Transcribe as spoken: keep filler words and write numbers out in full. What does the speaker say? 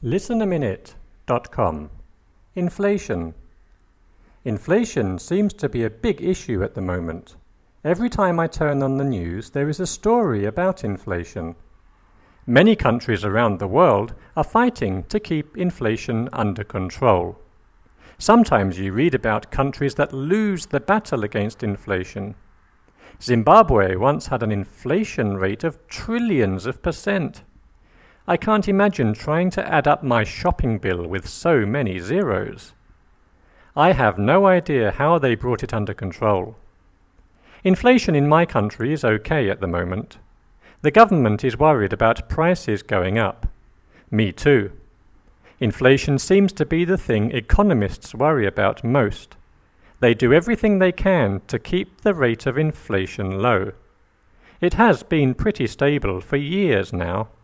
listen a minute dot com. Inflation. Inflation seems to be a big issue at the moment. Every time I turn on the news, there is a story about inflation. Many countries around the world are fighting to keep inflation under control. Sometimes you read about countries that lose the battle against inflation. Zimbabwe once had an inflation rate of trillions of percent. I can't imagine trying to add up my shopping bill with so many zeros. I have no idea how they brought it under control. Inflation in my country is okay at the moment. The government is worried about prices going up. Me too. Inflation seems to be the thing economists worry about most. They do everything they can to keep the rate of inflation low. It has been pretty stable for years now.